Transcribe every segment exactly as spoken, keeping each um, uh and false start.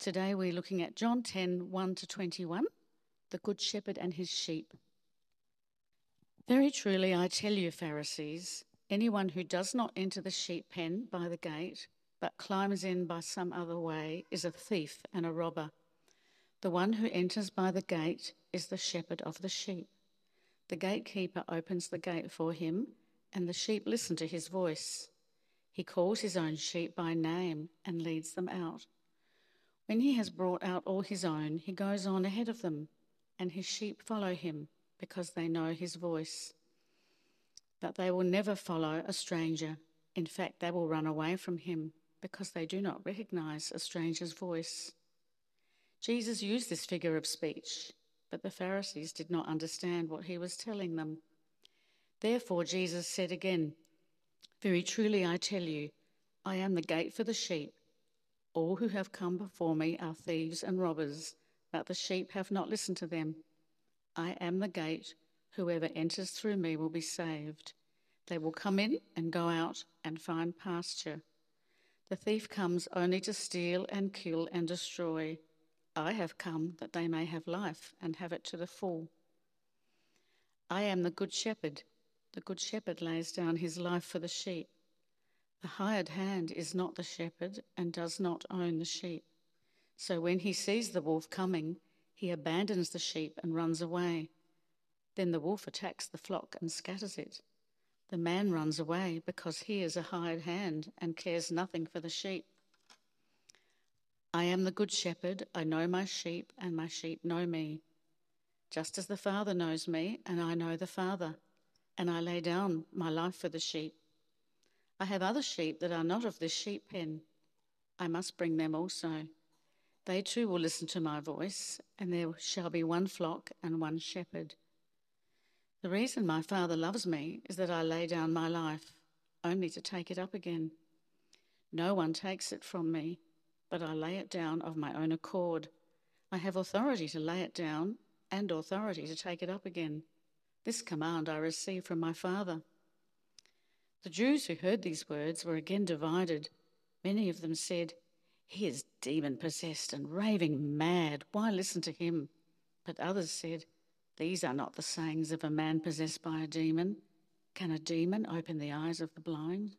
Today we're looking at John ten, one to twenty-one, the Good Shepherd and his sheep. Very truly I tell you, Pharisees, anyone who does not enter the sheep pen by the gate, but climbs in by some other way, is a thief and a robber. The one who enters by the gate is the shepherd of the sheep. The gatekeeper opens the gate for him, and the sheep listen to his voice. He calls his own sheep by name and leads them out. When he has brought out all his own, he goes on ahead of them, and his sheep follow him because they know his voice. But they will never follow a stranger. In fact, they will run away from him because they do not recognize a stranger's voice. Jesus used this figure of speech, but the Pharisees did not understand what he was telling them. Therefore, Jesus said again, "Very truly I tell you, I am the gate for the sheep. All who have come before me are thieves and robbers, but the sheep have not listened to them. I am the gate. Whoever enters through me will be saved. They will come in and go out and find pasture. The thief comes only to steal and kill and destroy. I have come that they may have life and have it to the full. I am the good shepherd. The good shepherd lays down his life for the sheep. The hired hand is not the shepherd and does not own the sheep. So when he sees the wolf coming, he abandons the sheep and runs away. Then the wolf attacks the flock and scatters it. The man runs away because he is a hired hand and cares nothing for the sheep. I am the good shepherd. I know my sheep, and my sheep know me. Just as the Father knows me, and I know the Father, and I lay down my life for the sheep. I have other sheep that are not of this sheep pen. I must bring them also. They too will listen to my voice, and there shall be one flock and one shepherd. The reason my Father loves me is that I lay down my life, only to take it up again. No one takes it from me, but I lay it down of my own accord. I have authority to lay it down and authority to take it up again. This command I received from my Father." The Jews who heard these words were again divided. Many of them said, "He is demon-possessed and raving mad. Why listen to him?" But others said, "These are not the sayings of a man possessed by a demon. Can a demon open the eyes of the blind?"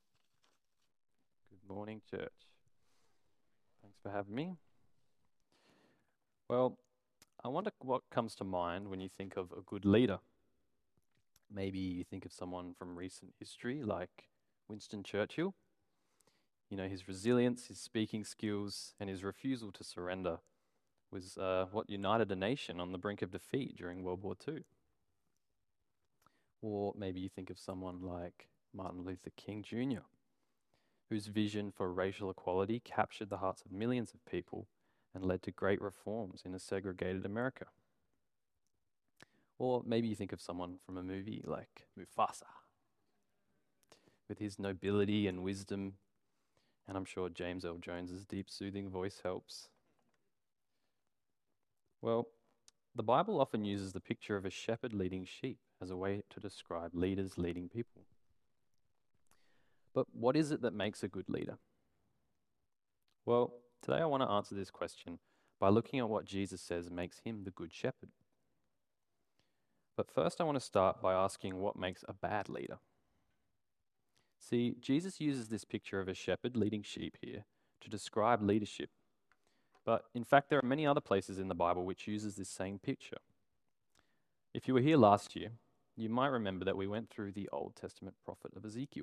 Good morning, church. Thanks for having me. Well, I wonder what comes to mind when you think of a good leader. Maybe you think of someone from recent history like Winston Churchill. You know, his resilience, his speaking skills, and his refusal to surrender was uh, what united a nation on the brink of defeat during World War Two. Or maybe you think of someone like Martin Luther King Junior, whose vision for racial equality captured the hearts of millions of people and led to great reforms in a segregated America. Or maybe you think of someone from a movie like Mufasa, with his nobility and wisdom, and I'm sure James Earl Jones's deep, soothing voice helps. Well, the Bible often uses the picture of a shepherd leading sheep as a way to describe leaders leading people. But what is it that makes a good leader? Well, today I want to answer this question by looking at what Jesus says makes him the good shepherd. But first I want to start by asking what makes a bad leader. See, Jesus uses this picture of a shepherd leading sheep here to describe leadership. But in fact, there are many other places in the Bible which uses this same picture. If you were here last year, you might remember that we went through the Old Testament prophet of Ezekiel.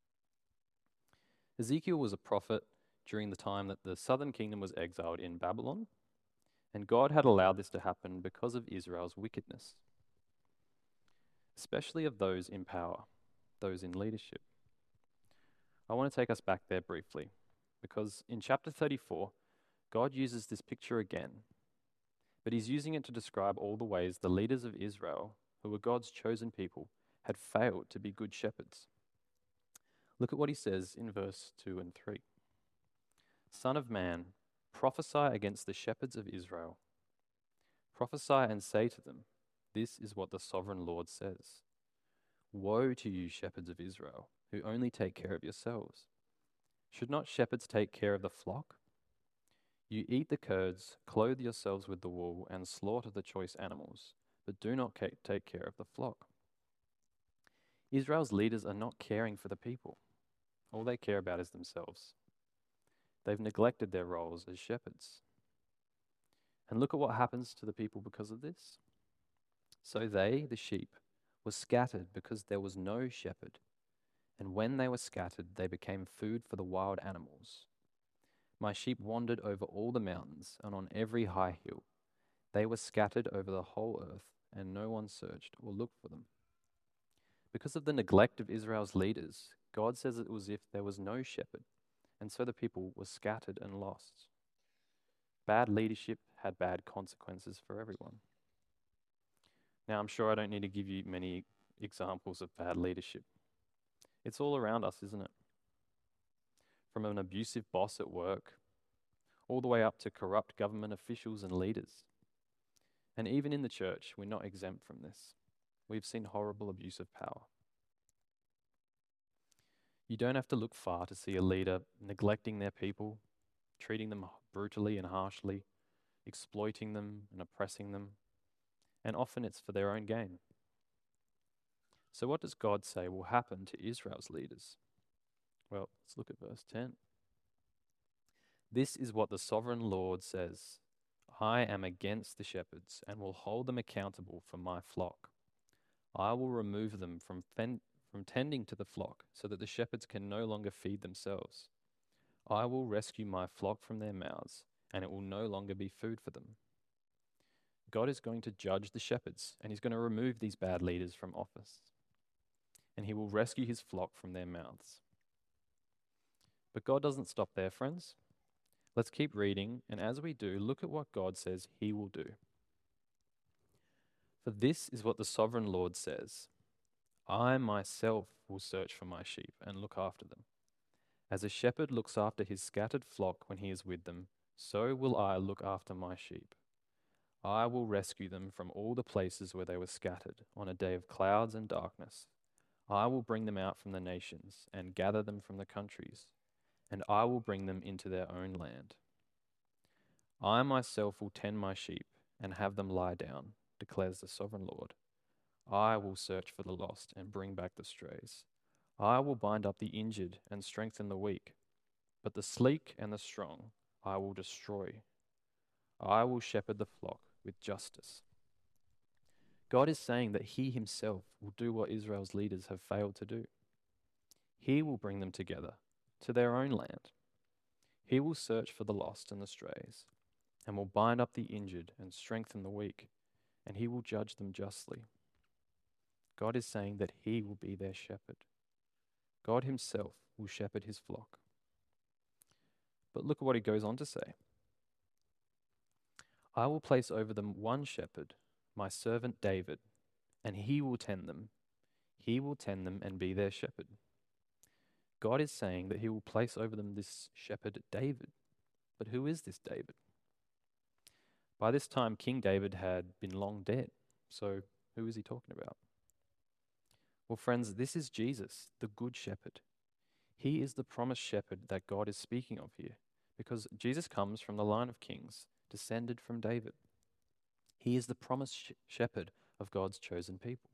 Ezekiel was a prophet during the time that the southern kingdom was exiled in Babylon, and God had allowed this to happen because of Israel's wickedness, especially of those in power, those in leadership. I want to take us back there briefly, because in chapter thirty-four, God uses this picture again, but he's using it to describe all the ways the leaders of Israel, who were God's chosen people, had failed to be good shepherds. Look at what he says in verse two and three. "Son of man, prophesy against the shepherds of Israel. Prophesy and say to them, this is what the sovereign Lord says. Woe to you, shepherds of Israel, who only take care of yourselves. Should not shepherds take care of the flock? You eat the curds, clothe yourselves with the wool, and slaughter the choice animals, but do not ca- take care of the flock. Israel's leaders are not caring for the people. All they care about is themselves. They've neglected their roles as shepherds. And look at what happens to the people because of this. So they, the sheep, were scattered because there was no shepherd. And when they were scattered, they became food for the wild animals. My sheep wandered over all the mountains and on every high hill. They were scattered over the whole earth, and no one searched or looked for them. Because of the neglect of Israel's leaders, God says it was as if there was no shepherd, and so the people were scattered and lost. Bad leadership had bad consequences for everyone. Now, I'm sure I don't need to give you many examples of bad leadership. It's all around us, isn't it? From an abusive boss at work, all the way up to corrupt government officials and leaders. And even in the church, we're not exempt from this. We've seen horrible abuse of power. You don't have to look far to see a leader neglecting their people, treating them brutally and harshly, exploiting them and oppressing them, and often it's for their own gain. So what does God say will happen to Israel's leaders? Well, let's look at verse ten. This is what the sovereign Lord says. I am against the shepherds and will hold them accountable for my flock. I will remove them from, fen- from tending to the flock so that the shepherds can no longer feed themselves. I will rescue my flock from their mouths, and it will no longer be food for them. God is going to judge the shepherds, and he's going to remove these bad leaders from office. And he will rescue his flock from their mouths. But God doesn't stop there, friends. Let's keep reading, and as we do, look at what God says he will do. For this is what the sovereign Lord says. I myself will search for my sheep and look after them. As a shepherd looks after his scattered flock when he is with them, so will I look after my sheep. I will rescue them from all the places where they were scattered on a day of clouds and darkness. I will bring them out from the nations and gather them from the countries, and I will bring them into their own land. I myself will tend my sheep and have them lie down, declares the sovereign Lord. I will search for the lost and bring back the strays. I will bind up the injured and strengthen the weak, but the sleek and the strong I will destroy. I will shepherd the flock with justice. God is saying that he himself will do what Israel's leaders have failed to do. He will bring them together to their own land. He will search for the lost and the strays, and will bind up the injured and strengthen the weak, and he will judge them justly. God is saying that he will be their shepherd. God himself will shepherd his flock. But look at what he goes on to say. I will place over them one shepherd, my servant David, and he will tend them. He will tend them and be their shepherd. God is saying that he will place over them this shepherd David. But who is this David? By this time, King David had been long dead. So who is he talking about? Well, friends, this is Jesus, the good shepherd. He is the promised shepherd that God is speaking of here, because Jesus comes from the line of kings, descended from David. He is the promised sh- shepherd of God's chosen people.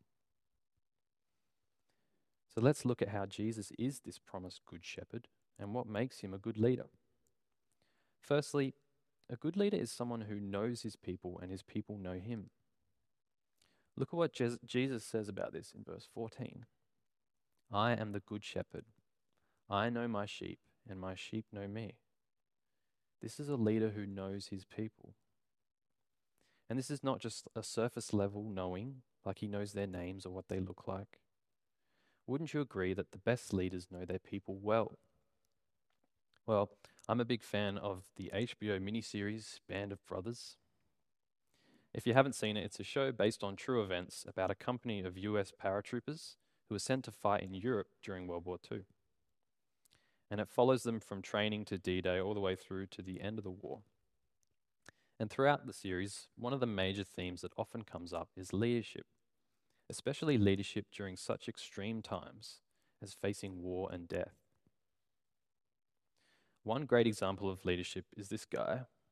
So let's look at how Jesus is this promised good shepherd and what makes him a good leader. Firstly, a good leader is someone who knows his people and his people know him. Look at what Je- Jesus says about this in verse fourteen. I am the good shepherd. I know my sheep, and my sheep know me. This is a leader who knows his people. And this is not just a surface level knowing, like he knows their names or what they look like. Wouldn't you agree that the best leaders know their people well? Well, I'm a big fan of the H B O miniseries Band of Brothers. If you haven't seen it, it's a show based on true events about a company of U S paratroopers who were sent to fight in Europe during World War Two. And it follows them from training to D-Day all the way through to the end of the war. And throughout the series, one of the major themes that often comes up is leadership, especially leadership during such extreme times as facing war and death. One great example of leadership is this guy,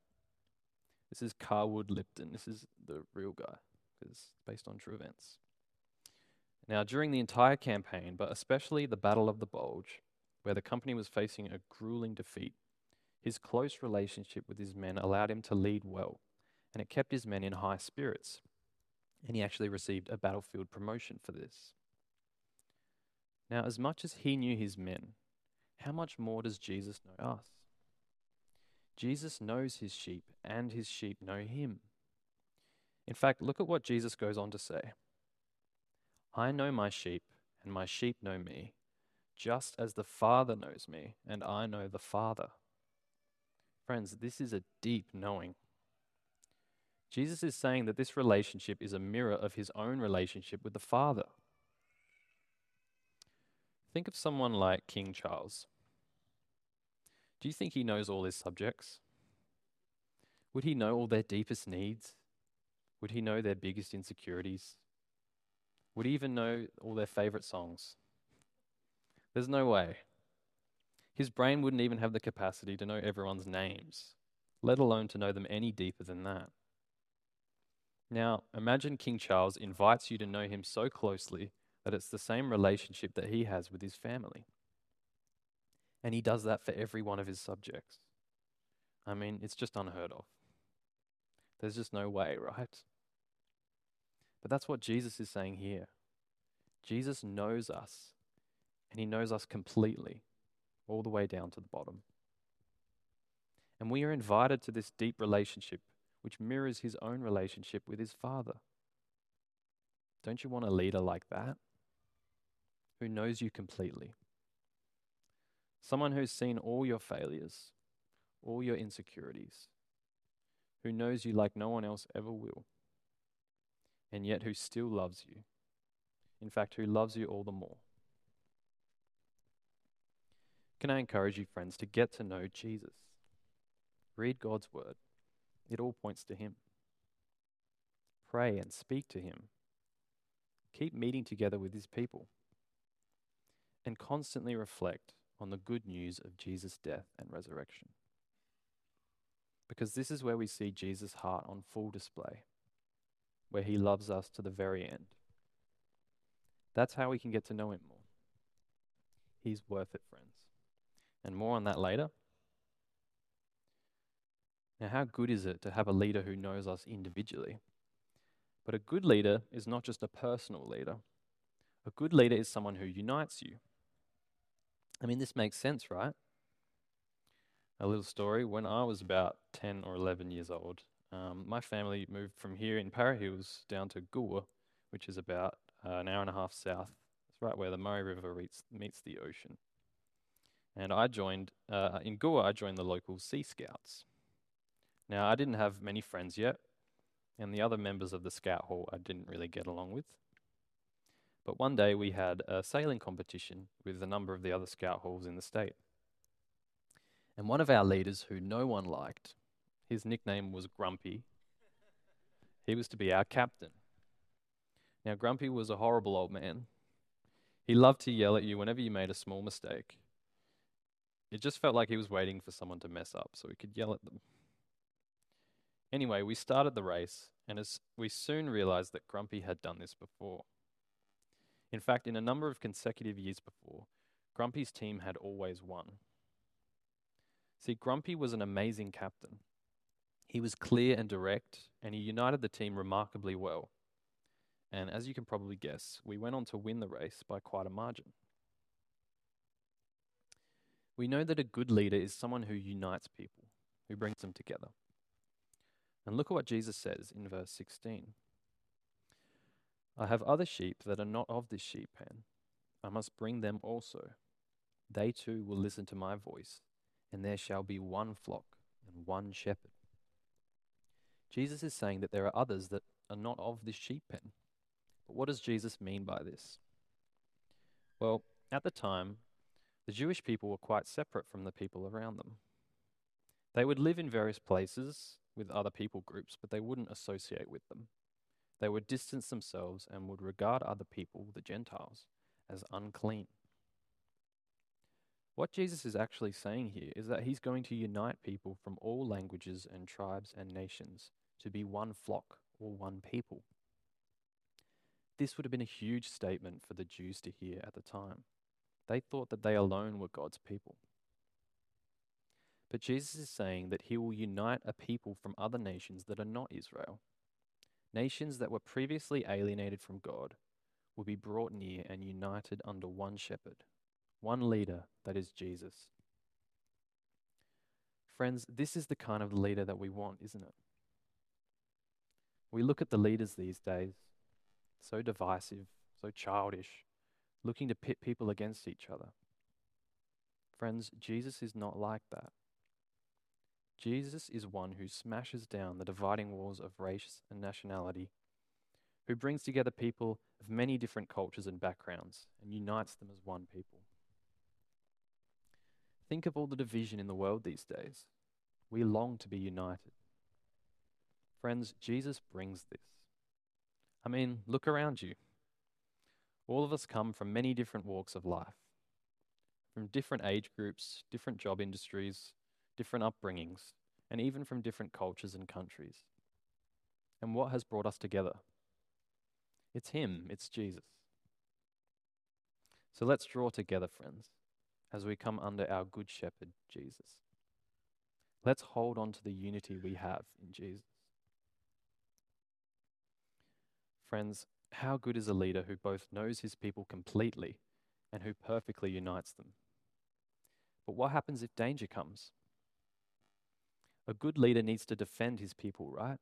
This is Carwood Lipton. This is the real guy, because it's based on true events. Now, during the entire campaign, but especially the Battle of the Bulge, where the company was facing a grueling defeat, his close relationship with his men allowed him to lead well, and it kept his men in high spirits. And he actually received a battlefield promotion for this. Now, as much as he knew his men, how much more does Jesus know us? Jesus knows his sheep, and his sheep know him. In fact, look at what Jesus goes on to say. I know my sheep, and my sheep know me, just as the Father knows me, and I know the Father. Friends, this is a deep knowing. Jesus is saying that this relationship is a mirror of his own relationship with the Father. Think of someone like King Charles. Do you think he knows all his subjects? Would he know all their deepest needs? Would he know their biggest insecurities? Would he even know all their favorite songs? There's no way. His brain wouldn't even have the capacity to know everyone's names, let alone to know them any deeper than that. Now, imagine King Charles invites you to know him so closely that it's the same relationship that he has with his family. And he does that for every one of his subjects. I mean, it's just unheard of. There's just no way, right? But that's what Jesus is saying here. Jesus knows us, and he knows us completely, all the way down to the bottom. And we are invited to this deep relationship, which mirrors his own relationship with his Father. Don't you want a leader like that? Who knows you completely? Someone who's seen all your failures, all your insecurities, who knows you like no one else ever will, and yet who still loves you. In fact, who loves you all the more. Can I encourage you, friends, to get to know Jesus? Read God's word. It all points to him. Pray and speak to him. Keep meeting together with his people. And constantly reflect on the good news of Jesus' death and resurrection. Because this is where we see Jesus' heart on full display, where he loves us to the very end. That's how we can get to know him more. He's worth it, friends. And more on that later. Now, how good is it to have a leader who knows us individually? But a good leader is not just a personal leader. A good leader is someone who unites you. I mean, this makes sense, right? A little story. When I was about ten or eleven years old, um, my family moved from here in Para Hills down to Goolwa, which is about uh, an hour and a half south. It's right where the Murray River meets, meets the ocean. And I joined, uh, in Goolwa, I joined the local Sea Scouts. Now, I didn't have many friends yet, and the other members of the Scout Hall I didn't really get along with. But one day we had a sailing competition with a number of the other Scout Halls in the state. And one of our leaders, who no one liked, his nickname was Grumpy, he was to be our captain. Now, Grumpy was a horrible old man. He loved to yell at you whenever you made a small mistake. It just felt like he was waiting for someone to mess up so he could yell at them. Anyway, we started the race, and as we soon realized that Grumpy had done this before. In fact, in a number of consecutive years before, Grumpy's team had always won. See, Grumpy was an amazing captain. He was clear and direct, and he united the team remarkably well. And as you can probably guess, we went on to win the race by quite a margin. We know that a good leader is someone who unites people, who brings them together. And look at what Jesus says in verse sixteen. I have other sheep that are not of this sheep pen. I must bring them also. They too will listen to my voice, and there shall be one flock and one shepherd. Jesus is saying that there are others that are not of this sheep pen. But what does Jesus mean by this? Well, at the time, the Jewish people were quite separate from the people around them. They would live in various places with other people groups, but they wouldn't associate with them. They would distance themselves and would regard other people, the Gentiles, as unclean. What Jesus is actually saying here is that he's going to unite people from all languages and tribes and nations to be one flock or one people. This would have been a huge statement for the Jews to hear at the time. They thought that they alone were God's people. But Jesus is saying that he will unite a people from other nations that are not Israel. Nations that were previously alienated from God will be brought near and united under one shepherd, one leader, that is Jesus. Friends, this is the kind of leader that we want, isn't it? We look at the leaders these days, so divisive, so childish, looking to pit people against each other. Friends, Jesus is not like that. Jesus is one who smashes down the dividing walls of race and nationality, who brings together people of many different cultures and backgrounds and unites them as one people. Think of all the division in the world these days. We long to be united. Friends, Jesus brings this. I mean, look around you. All of us come from many different walks of life, from different age groups, different job industries, different upbringings, and even from different cultures and countries. And what has brought us together? It's Him, it's Jesus. So let's draw together, friends, as we come under our Good Shepherd, Jesus. Let's hold on to the unity we have in Jesus. Friends, how good is a leader who both knows his people completely and who perfectly unites them? But what happens if danger comes? A good leader needs to defend his people, right?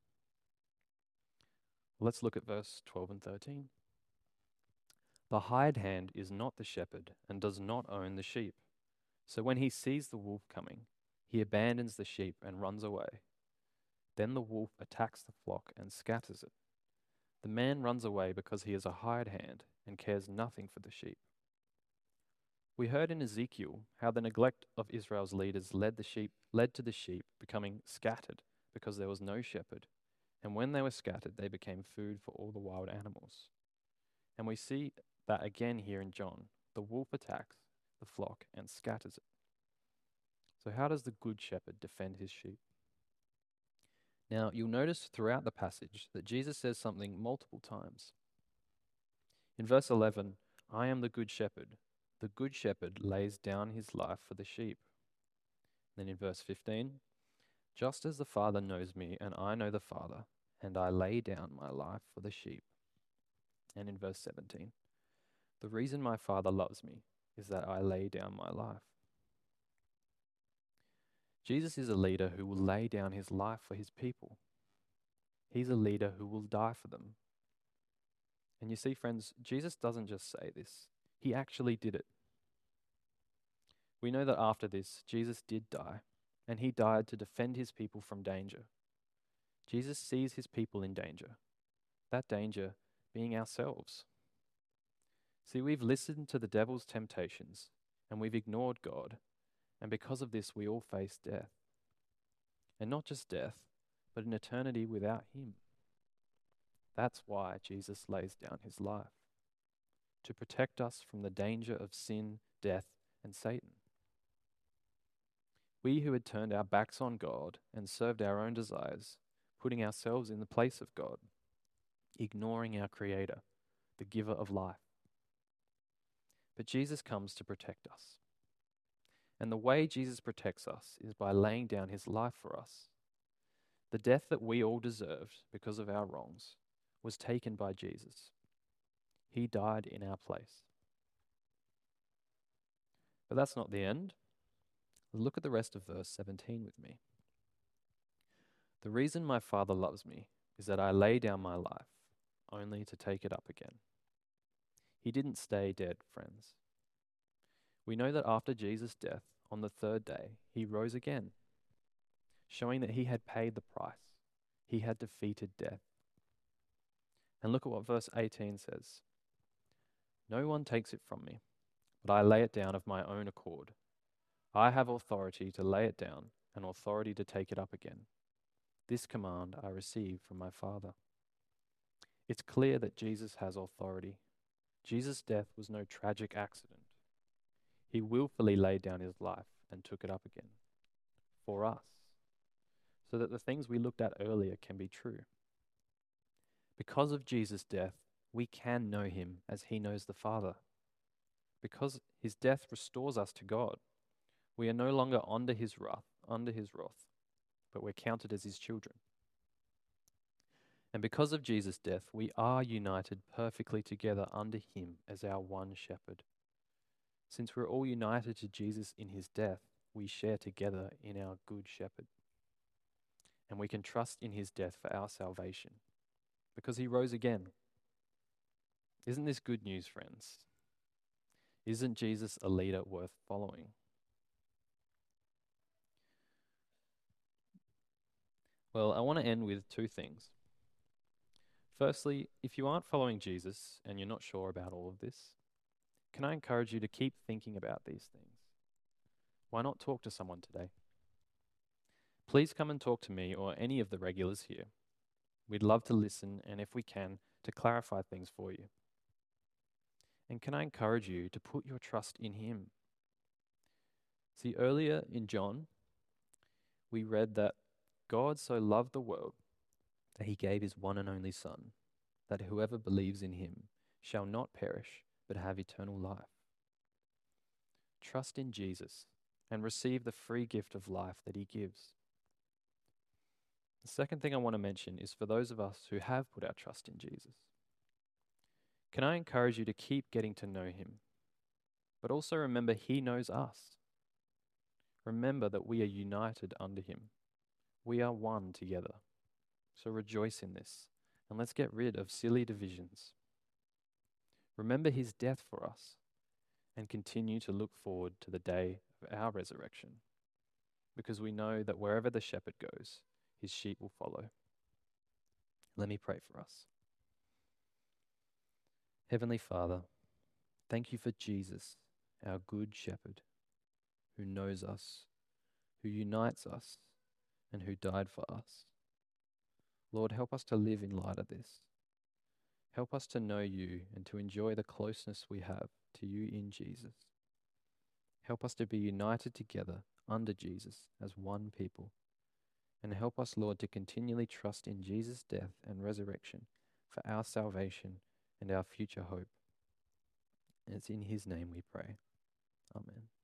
Let's look at verse twelve and thirteen. The hired hand is not the shepherd and does not own the sheep. So when he sees the wolf coming, he abandons the sheep and runs away. Then the wolf attacks the flock and scatters it. The man runs away because he is a hired hand and cares nothing for the sheep. We heard in Ezekiel how the neglect of Israel's leaders led the sheep led to the sheep becoming scattered because there was no shepherd. And when they were scattered, they became food for all the wild animals. And we see that again here in John. The wolf attacks the flock and scatters it. So how does the good shepherd defend his sheep? Now, you'll notice throughout the passage that Jesus says something multiple times. In verse eleven, I am the good shepherd. The good shepherd lays down his life for the sheep. Then in verse fifteen, just as the Father knows me and I know the Father, and I lay down my life for the sheep. And in verse seventeen, the reason my Father loves me is that I lay down my life. Jesus is a leader who will lay down his life for his people. He's a leader who will die for them. And you see, friends, Jesus doesn't just say this. He actually did it. We know that after this, Jesus did die, and he died to defend his people from danger. Jesus sees his people in danger, that danger being ourselves. See, we've listened to the devil's temptations, and we've ignored God, and because of this, we all face death. And not just death, but an eternity without him. That's why Jesus lays down his life, to protect us from the danger of sin, death, and Satan. We who had turned our backs on God and served our own desires, putting ourselves in the place of God, ignoring our Creator, the giver of life. But Jesus comes to protect us. And the way Jesus protects us is by laying down his life for us. The death that we all deserved because of our wrongs was taken by Jesus. He died in our place. But that's not the end. Look at the rest of verse seventeen with me. The reason my Father loves me is that I lay down my life only to take it up again. He didn't stay dead, friends. We know that after Jesus' death, on the third day, he rose again, showing that he had paid the price. He had defeated death. And look at what verse eighteen says. No one takes it from me, but I lay it down of my own accord. I have authority to lay it down and authority to take it up again. This command I received from my Father. It's clear that Jesus has authority. Jesus' death was no tragic accident. He willfully laid down his life and took it up again for us, so that the things we looked at earlier can be true. Because of Jesus' death, we can know him as he knows the Father. Because his death restores us to God, we are no longer under his wrath, under his wrath, but we're counted as his children. And because of Jesus' death, we are united perfectly together under him as our one shepherd. Since we're all united to Jesus in his death, we share together in our good shepherd. And we can trust in his death for our salvation, because he rose again. Isn't this good news, friends? Isn't Jesus a leader worth following? Well, I want to end with two things. Firstly, if you aren't following Jesus and you're not sure about all of this, can I encourage you to keep thinking about these things? Why not talk to someone today? Please come and talk to me or any of the regulars here. We'd love to listen and, if we can, to clarify things for you. And can I encourage you to put your trust in him? See, earlier in John, we read that God so loved the world that he gave his one and only Son, that whoever believes in him shall not perish, but have eternal life. Trust in Jesus and receive the free gift of life that he gives. The second thing I want to mention is for those of us who have put our trust in Jesus. Can I encourage you to keep getting to know him, but also remember he knows us. Remember that we are united under him. We are one together. So rejoice in this, and let's get rid of silly divisions. Remember his death for us, and continue to look forward to the day of our resurrection, because we know that wherever the shepherd goes, his sheep will follow. Let me pray for us. Heavenly Father, thank you for Jesus, our good shepherd, who knows us, who unites us, and who died for us. Lord, help us to live in light of this. Help us to know you and to enjoy the closeness we have to you in Jesus. Help us to be united together under Jesus as one people. And help us, Lord, to continually trust in Jesus' death and resurrection for our salvation and our future hope. And it's in his name we pray. Amen.